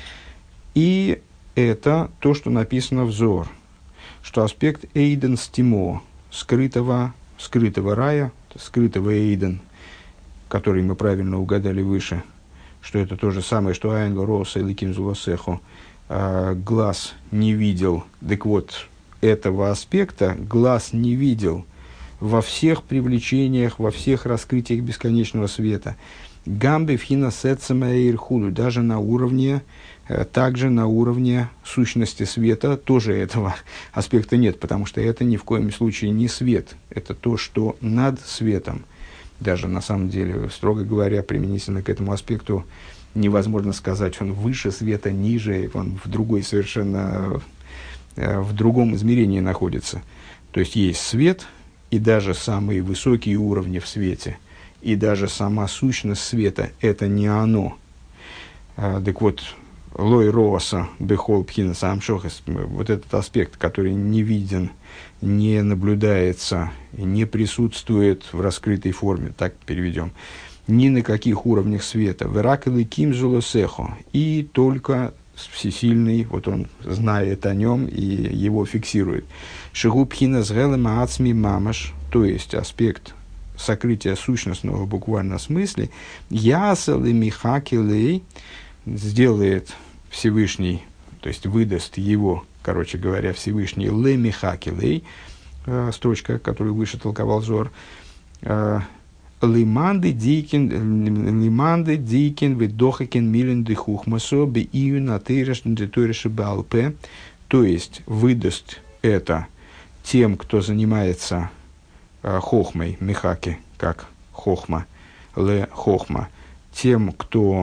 И это то, что написано в Зоор, что аспект эйден стимо, скрытого, скрытого рая, скрытого эйден, который мы правильно угадали выше, что это то же самое, что айн лойроса и ликим зулосехо, глаз не видел, так вот, этого аспекта глаз не видел во всех привлечениях, во всех раскрытиях бесконечного света. Гамбе фина сетсама ирхулу, даже на уровне, также на уровне сущности света тоже этого аспекта нет, потому что это ни в коем случае не свет, это то, что над светом. Даже на самом деле, строго говоря, применительно к этому аспекту невозможно сказать, он выше света, ниже, он в другой совершенно... в другом измерении находится. То есть есть свет, и даже самые высокие уровни в свете, и даже сама сущность света – это не оно. А, так вот, лой роаса бехол пхина самшохес, вот этот аспект, который не виден, не наблюдается, не присутствует в раскрытой форме, так переведем, ни на каких уровнях света. Веракелы ким зулосехо, и только всесильный, вот он знает о нем и его фиксирует. Шигубхина с гелем ацми мамаш, то есть аспект сокрытия сущностного в буквальном смысле, ясал и михакилей сделает Всевышний, то есть выдаст его, короче говоря, Всевышний ле михакилей, э, строчка, которую выше толковал Зор, э, Лиманды дикин, лиманды дикин, видохакин милен дихухмасо би ию на тыреш дитореши балпе, то есть выдаст это тем, кто занимается э, хохмой, михаки, как хохма, ле хохма, тем, кто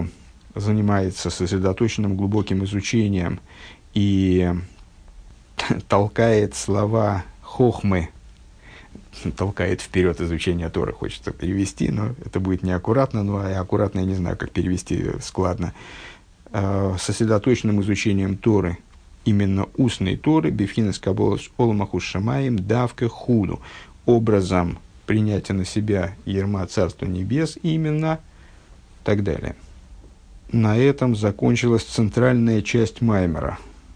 занимается сосредоточенным глубоким изучением и толкает слова хохмы, толкает вперед изучение Торы, хочется перевести, но это будет неаккуратно, ну а аккуратно я не знаю, как перевести складно. Сосредоточенным изучением Торы, именно устной Торы, бифхинас каболос олмахус шамаим давка худу, образом принятия на себя ярма Царства Небес, именно так далее. На этом закончилась центральная часть Маймера.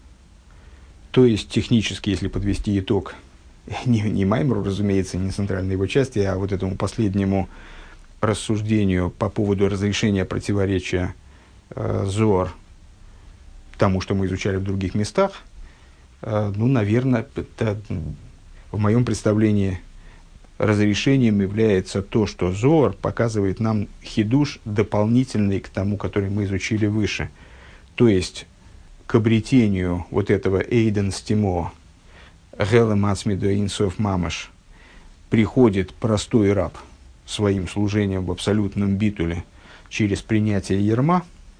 То есть, технически, если подвести итог, не, не Маймеру, разумеется, не центральной его части, а вот этому последнему рассуждению по поводу разрешения противоречия э, Зоар тому, что мы изучали в других местах, э, ну, наверное, это, в моем представлении, разрешением является то, что Зоар показывает нам хидуш, дополнительный к тому, который мы изучили выше. То есть, к обретению вот этого эйден стимо, гелем ацмидо инсов мамаш, приходит простой раб своим служением в абсолютном битуле через принятие ярма,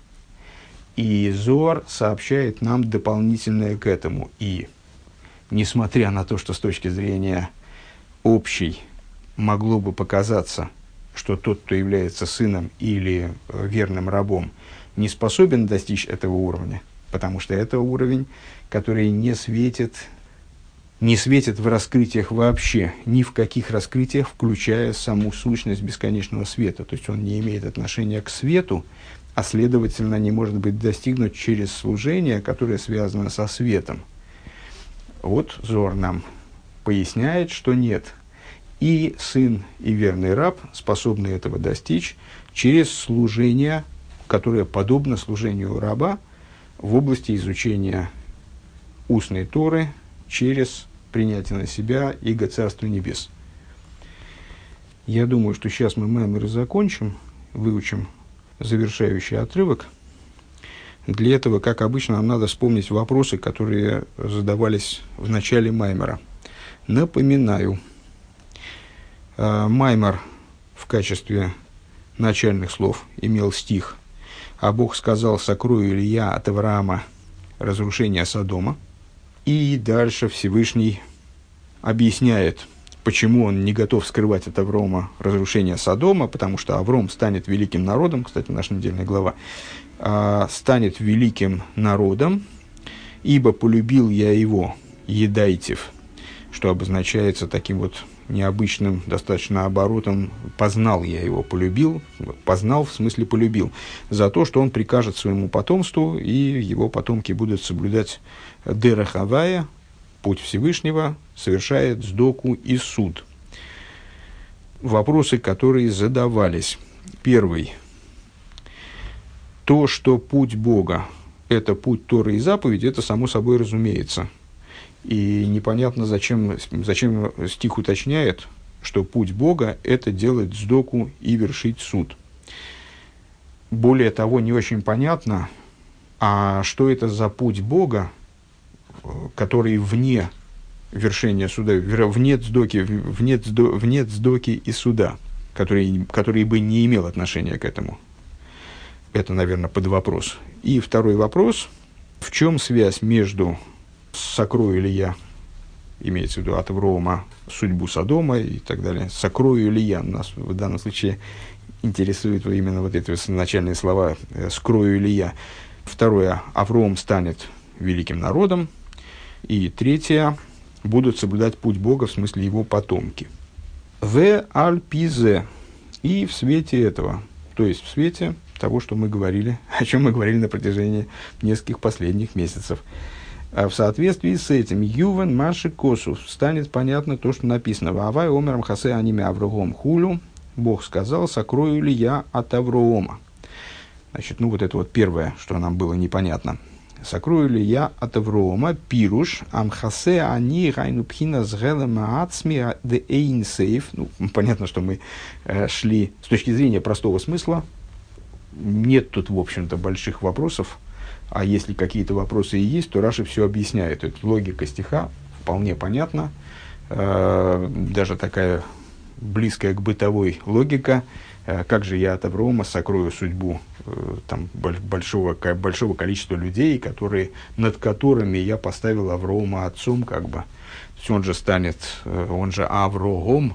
и Зоар сообщает нам дополнительное к этому. И, несмотря на то, что с точки зрения общей могло бы показаться, что тот, кто является сыном или верным рабом, не способен достичь этого уровня, потому что это уровень, который не светит, не светит в раскрытиях вообще, ни в каких раскрытиях, включая саму сущность бесконечного света. То есть он не имеет отношения к свету, а следовательно не может быть достигнут через служение, которое связано со светом. Вот Зоар нам поясняет, что нет. И сын, и верный раб способны этого достичь через служение, которое подобно служению раба в области изучения устной Торы через принятие на себя иго Царства Небес. Я думаю, что сейчас мы маймер закончим, выучим завершающий отрывок. Для этого, как обычно, нам надо вспомнить вопросы, которые задавались в начале маймера. Напоминаю, маймер в качестве начальных слов имел стих: «А Бог сказал, сокрою ли я от Авраама разрушение Содома». И дальше Всевышний объясняет, почему он не готов скрывать от Аврома разрушение Содома, потому что Авром станет великим народом, кстати, наша недельная глава, станет великим народом, ибо полюбил я его, едайтев, что обозначается таким вот необычным достаточно оборотом: познал я его, полюбил, познал в смысле полюбил, за то, что он прикажет своему потомству, и его потомки будут соблюдать дерех авая, путь Всевышнего, совершает сдоку и суд. Вопросы, которые задавались. Первый. То, что путь Бога – это путь Торы и заповеди, это само собой разумеется. И непонятно, зачем, зачем стих уточняет, что путь Бога – это делать сдоку и вершить суд. Более того, не очень понятно, а что это за путь Бога, который вне вершения суда, вне цдоки, вне, вне цдоки и суда, который, который бы не имел отношения к этому. Это, наверное, под вопрос. И второй вопрос: в чем связь между «сокрою ли я», имеется в виду от Аврома, судьбу Содома и так далее, «сокрою ли я», нас в данном случае интересуют именно вот эти начальные слова «скрою ли я». Второе: Авром станет великим народом. И третье: будут соблюдать путь Бога, в смысле его потомки. В альпизе. И в свете этого, то есть в свете того, что мы говорили, о чем мы говорили на протяжении нескольких последних месяцев. В соответствии с этим, Ювен Маши Косу, станет понятно то, что написано: «Ваавай омерам хасе аниме Аврогом хулю». Бог сказал: «Сокрою ли я от Аврома». Значит, ну вот это вот первое, что нам было непонятно. «Сокрою ли я от Аврома пируш амхасе ани гайну пхина сгелема ацми де эйнсейф». Ну, понятно, что мы э, шли с точки зрения простого смысла. Нет тут, в общем-то, больших вопросов. А если какие-то вопросы и есть, то Раши все объясняет. Это логика стиха вполне понятна. Э, даже такая близкая к бытовой логика. Как же я от Аврома сокрою судьбу там, большого, большого количества людей, которые, над которыми я поставил Аврома отцом, как бы. То есть он же станет, он же Аврогом,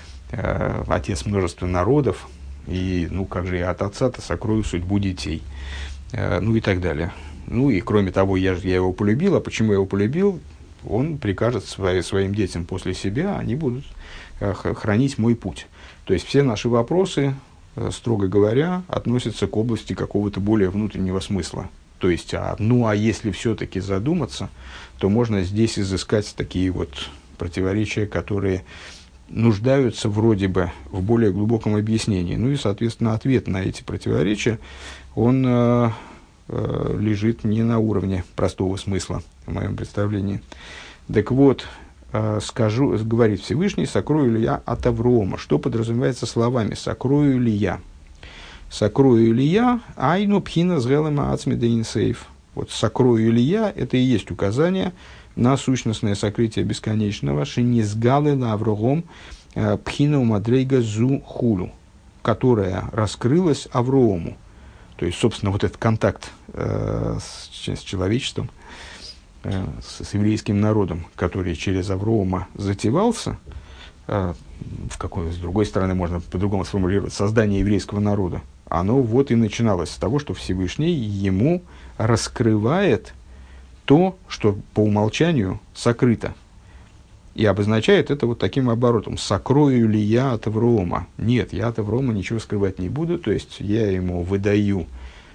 отец множества народов, и ну как же я от отца-то сокрою судьбу детей, ну и так далее. Ну и кроме того, я, я его полюбил, а почему я его полюбил? Он прикажет свои, своим детям после себя, они будут хранить мой путь. То есть все наши вопросы, строго говоря, относятся к области какого-то более внутреннего смысла. То есть, а, ну а если все-таки задуматься, то можно здесь изыскать такие вот противоречия, которые нуждаются вроде бы в более глубоком объяснении. Ну и, соответственно, ответ на эти противоречия, он э, э, лежит не на уровне простого смысла, в моем представлении. Так вот, скажу, говорит Всевышний, сокрою ли я от Аврома. Что подразумевается словами сокрою ли я? Сокрою ли я? Айну пхина с гелема ацмидейнсейф. Вот сокрою ли я, это и есть указание на сущностное сокрытие бесконечного, шинизгалы на Аврогом пхина умадрейга зу хулу, которая раскрылась Аврому. То есть, собственно, вот этот контакт э, с, с человечеством, С, с еврейским народом, который через Аврома затевался, э, в какой, с другой стороны, можно по-другому сформулировать, создание еврейского народа, оно вот и начиналось с того, что Всевышний ему раскрывает то, что по умолчанию сокрыто. И обозначает это вот таким оборотом. Сокрою ли я от Аврома? Нет, я от Аврома ничего скрывать не буду, то есть я ему выдаю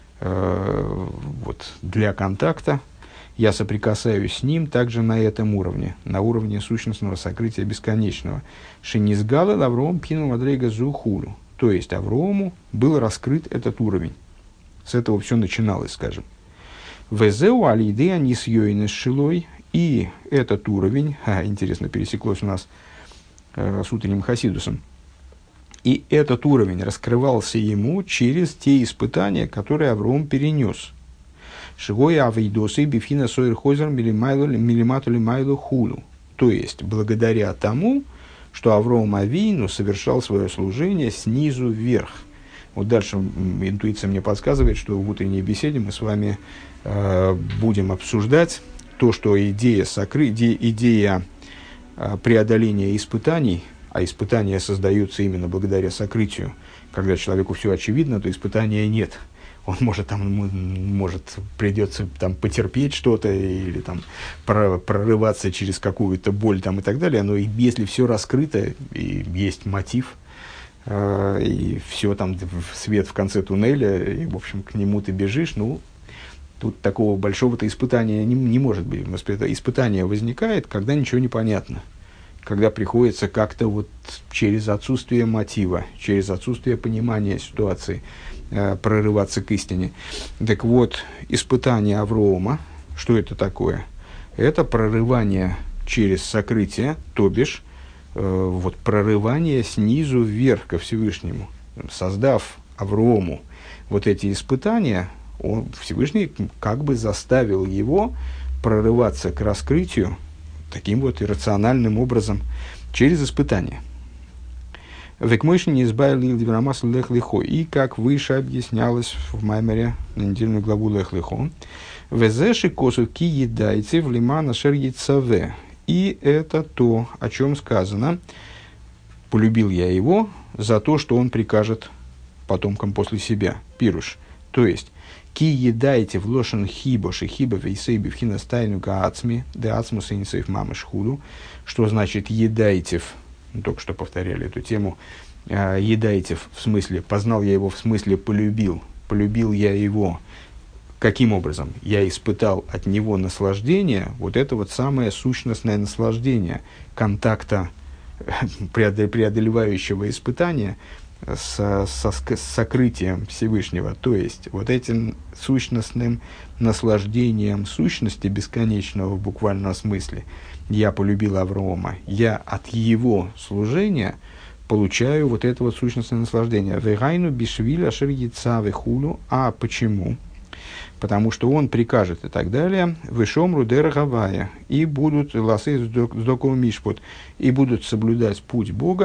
э, вот, для контакта, я соприкасаюсь с ним также на этом уровне, на уровне сущностного сокрытия бесконечного. Шинизгала Авром пхину мадрейга зухулю. То есть Аврому был раскрыт этот уровень. С этого все начиналось, скажем. Везеу алидея нисьёйнес шилой. И этот уровень, а, интересно, пересеклось у нас э, с утренним Хасидусом, и этот уровень раскрывался ему через те испытания, которые Авром перенес. Шигоя авейдосы бифина сойр хозер милимату лимайлу хулу. То есть, благодаря тому, что Авром Авину совершал свое служение снизу вверх. Вот дальше интуиция мне подсказывает, что в утренней беседе мы с вами э, будем обсуждать то, что идея, сокры... идея э, преодоления испытаний, а испытания создаются именно благодаря сокрытию. Когда человеку все очевидно, то испытания нет. Он может, там, может придется там, потерпеть что-то или там, прорываться через какую-то боль там, и так далее. Но если все раскрыто, и есть мотив, э, и все там, свет в конце туннеля, и, в общем, к нему ты бежишь, ну, тут такого большого-то испытания не, не может быть. Испытание возникает, когда ничего не понятно. Когда приходится как-то вот через отсутствие мотива, через отсутствие понимания ситуации э, прорываться к истине. Так вот, испытание Аврома, что это такое? Это прорывание через сокрытие, то бишь, э, вот прорывание снизу вверх ко Всевышнему. Создав Аврому вот эти испытания, он, Всевышний как бы заставил его прорываться к раскрытию таким вот иррациональным образом через испытания. И как выше объяснялось в Маймере на недельную главу Лех Лехо, «Везеши косу ки едайцы в лимана шер яйцаве». И это то, о чем сказано, «Полюбил я его за то, что он прикажет потомкам после себя». Пируш. То есть, «Ки едайте в лошен хибо шихибо вейсейби вхина стайну гаацми, де ацмуса инсейф мамыш худу». Что значит «едайтев»? Ну, только что повторяли эту тему. «Едайтев» в смысле, познал я его в смысле полюбил. Полюбил я его. Каким образом? Я испытал от него наслаждение, вот это вот самое сущностное наслаждение контакта преодолевающего испытания С, со, с сокрытием Всевышнего, то есть вот этим сущностным наслаждением сущности бесконечного в буквальном смысле. Я полюбил Аврома, я от его служения получаю вот это вот сущностное наслаждение. Вегайну бишвиля шер яйцаве хулу. А почему? Потому что он прикажет и так далее. Вышомру дер гавая. И будут ласы сдоков мишпот. И будут соблюдать путь Бога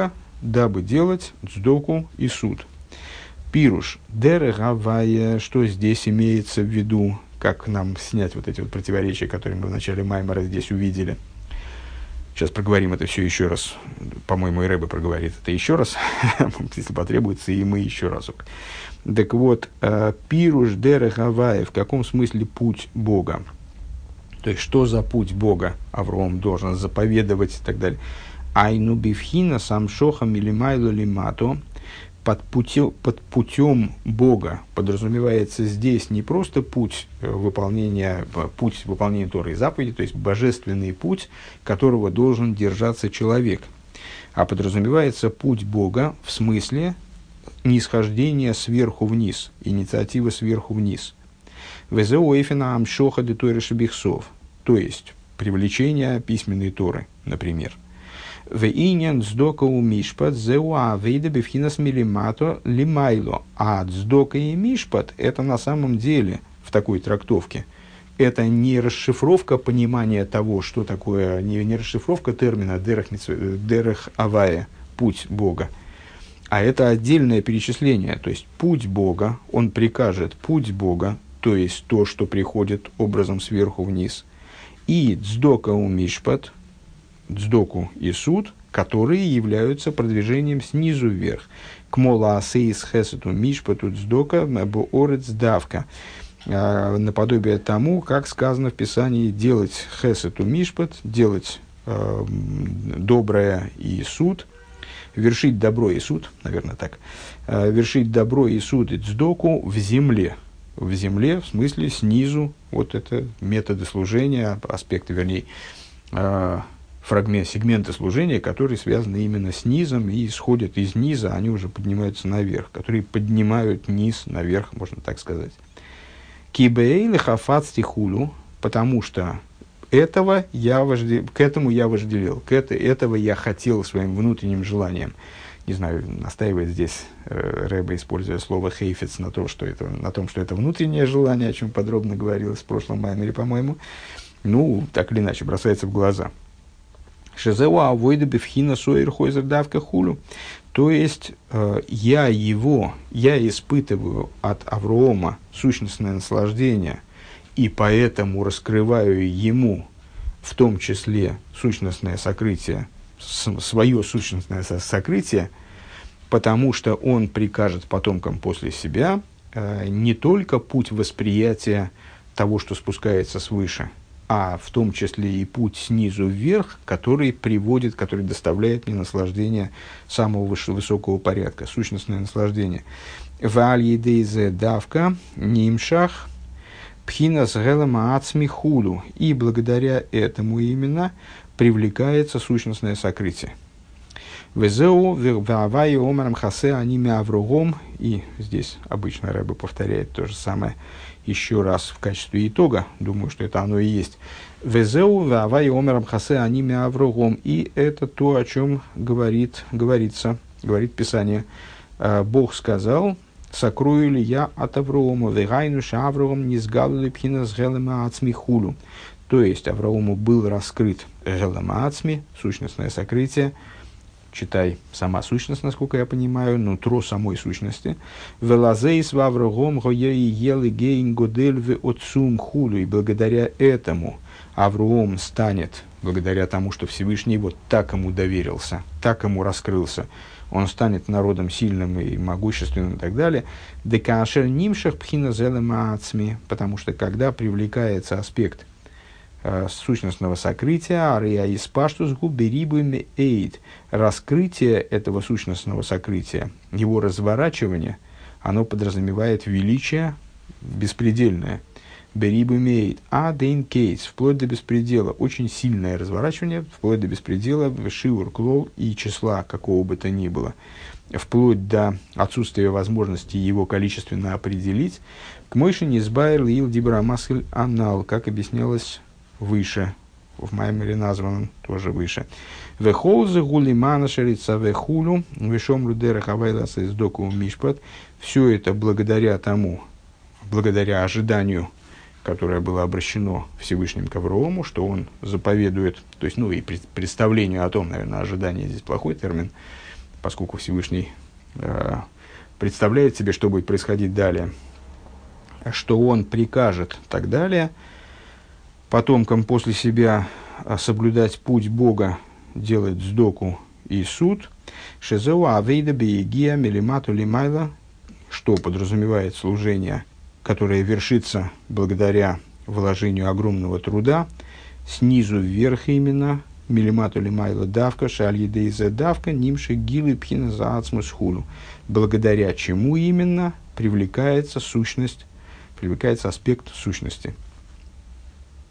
дабы делать цдоку и суд. Пируш, дерегавая, что здесь имеется в виду, как нам снять вот эти вот противоречия, которые мы в начале Маймара здесь увидели. Сейчас проговорим это все еще раз. По-моему, и Рэбе проговорит это еще раз, если потребуется, и мы еще разок. Так вот, пируш дерегавая, в каком смысле путь Бога? То есть, что за путь Бога Авраам должен заповедовать и так далее. Айну бифхина самшоха милимайло лимато. Под путем, под путем Бога подразумевается здесь не просто путь выполнения, путь выполнения Торы и заповеди, то есть божественный путь, которого должен держаться человек, а подразумевается путь Бога в смысле нисхождения сверху вниз, инициатива сверху вниз. Везеуэфина амшоха де Торы шебихсов, то есть привлечение письменной Торы, например. Вейнян цдока у мишпат зеуа вейда бифхинас милимато лимайло. А цдока и мишпат — это на самом деле, в такой трактовке, это не расшифровка понимания того, что такое, не, не расшифровка термина дерех, дерех авая, путь Бога, а это отдельное перечисление. То есть путь Бога, он прикажет путь Бога, то есть то, что приходит образом сверху вниз, и цдока у мишпат, цдоку и суд, которые являются продвижением снизу вверх. Кмола асеис хесету мишпату цдока боорец давка. Наподобие тому, как сказано в Писании, делать хесету мишпат, делать э, доброе и суд, вершить добро и суд, наверное так, э, вершить добро и суд и цдоку в земле. В земле, в смысле снизу, вот это методы служения, аспекты, вернее, э, фрагмент, сегменты служения, которые связаны именно с низом и исходят из низа, они уже поднимаются наверх, которые поднимают низ наверх, можно так сказать. Кибейлы хафат стихулю, потому что этого я вожде, к этому я вожделел, к это, этого я хотел своим внутренним желанием. Не знаю, настаивает здесь э, Рэбе, используя слово хейфец на, то, что это, на том, что это внутреннее желание, о чем подробно говорилось в прошлом маймере, по-моему. Ну, так или иначе, бросается в глаза. Шезеуа авойда бифхина соир хойзер давка хулю. То есть, э, я его, я испытываю от Авраама сущностное наслаждение, и поэтому раскрываю ему, в том числе, сущностное сокрытие, с, свое сущностное сокрытие, потому что он прикажет потомкам после себя э, не только путь восприятия того, что спускается свыше, а в том числе и путь снизу вверх, который приводит, который доставляет мне наслаждение самого высокого порядка, сущностное наслаждение. Вальедейзе давка нимшах пхинас гелама ацмихулу. И благодаря этому именно привлекается сущностное сокрытие. Везеу вавай омарам хасе аниме аврогом. И здесь обычно Рэбе повторяет то же самое еще раз в качестве итога, думаю, что это оно и есть. Везеу вавай омарам хасе аниме аврогом. И это то, о чем говорит, говорится, говорит Писание. Бог сказал: сокрою ли я от Авраама, вегайнуша Авраам не сгалили пхинас гелема ацмихулу. То есть Аврааму был раскрыт гелема ацми, сущностное сокрытие, читай, сама сущность, насколько я понимаю, нутро самой сущности. Велазейс в Авраам гоей ели гейн годель в отцум хулю. И благодаря этому Авраам станет, благодаря тому, что Всевышний вот так ему доверился, так ему раскрылся, он станет народом сильным и могущественным и так далее. Декашер нимшах пхина зелема ацми. Потому что когда привлекается аспект сущностного сокрытия, ария из паштус губерибуми эйд, раскрытие этого сущностного сокрытия, его разворачивание, оно подразумевает величие беспредельное. Берибуми эйд, а дейн кейтс, вплоть до беспредела, очень сильное разворачивание, вплоть до беспредела, шиур клол и числа какого бы то ни было, вплоть до отсутствия возможности его количественно определить. К мойши низбайр лил дибрамасль анал, как объяснялось выше, в маймере названном тоже выше. Вехолзы гулимана шарица вехулю, вешом рудера хавайласа из доку мишпат. Все это благодаря тому, благодаря ожиданию, которое было обращено Всевышним к Аврааму, что он заповедует, то есть, ну и представлению о том, наверное, ожидание здесь плохой термин, поскольку Всевышний э, представляет себе, что будет происходить далее, что он прикажет и так далее, потомкам после себя соблюдать путь Бога, делать сдоку и суд, шезеу авейда беегия милимату лимайла, что подразумевает служение, которое вершится благодаря вложению огромного труда, снизу вверх именно, милимату лимайла давка, шальедейзе давка, нимши гилы пхина за ацмусхулу, благодаря чему именно привлекается сущность, привлекается аспект сущности.